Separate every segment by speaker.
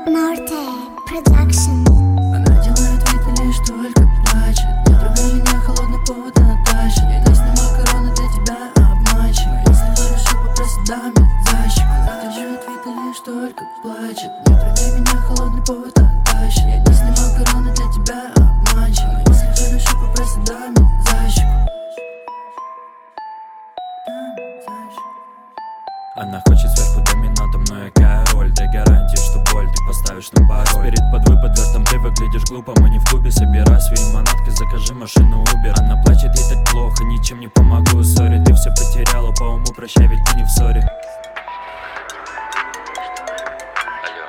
Speaker 1: Morte Production.
Speaker 2: Она делает вид и лишь только плачет. Не трогай меня, холодный повод она тащит. Я не снимал корону для тебя, обманщик. Если хорошо, попроси даме защику. Она делает вид и лишь только плачет. Не трогай меня, холодный повод она тащит. Я не снимал корону для тебя, обманщик. Если хорошо, попроси даме защику.
Speaker 3: Она хочет сверху доминантом, но я король. Дай гарантии, что боль ты поставишь на пароль. Перед подвыподвертом ты выглядишь глупо. Мы не в клубе, собирай свои манатки, закажи машину Uber. Она плачет, ей так плохо, ничем не помогу. Сори, ты все потеряла по уму, прощай, ведь ты не в ссоре.
Speaker 4: Алло.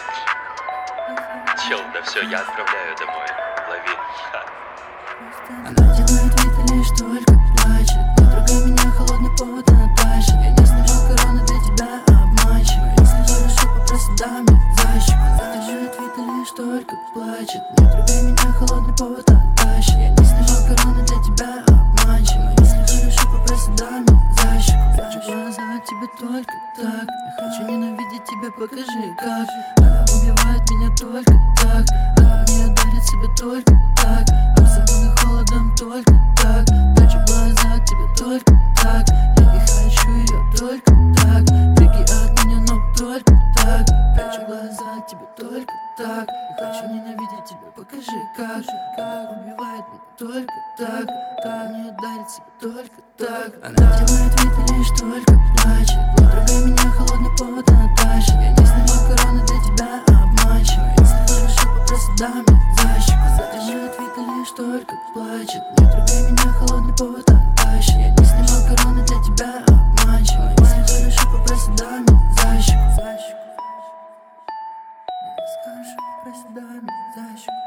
Speaker 4: Чел, да все, я отправляю домой. Лови.
Speaker 2: Она делает вид и лишь только плачет. Не трогай меня, холодный повод она тащит. Я не снимал корону для тебя, обманщик. Если хорошо, попроси даме защику. Она делает вид и лишь только плачет. Не трогай меня, холодный повод она тащит. Я не снимал корону для тебя, обманщик. Если хорошо, попроси даме защику. Прячу глаза от тебя только так. Я хочу ненавидеть тебя, покажи как. Она убивает меня только так. Она мне дарит себя только так. Обсыпанный холодом только так. Прячу глаза от тебя только так. Я не хочу ее только так. Беги от меня, но только так. Прячу глаза от тебя только так. Я хочу ненавидеть тебя, покажи как. Она убивает меня только так. Она мне дарит себя только так. Она делает вид и лишь только плачет. Не трогай меня, холодный повод она тащит. Я не снимал корону для тебя, обманщик. Если хорошо, попроси даме защику. Она делает вид и лишь только плачет. Не трогай меня, холодный повод она тащит. Я не снимал корону для тебя, обманщик. Если хорошо, попроси даме защику. Если хорошо, попроси даме защику.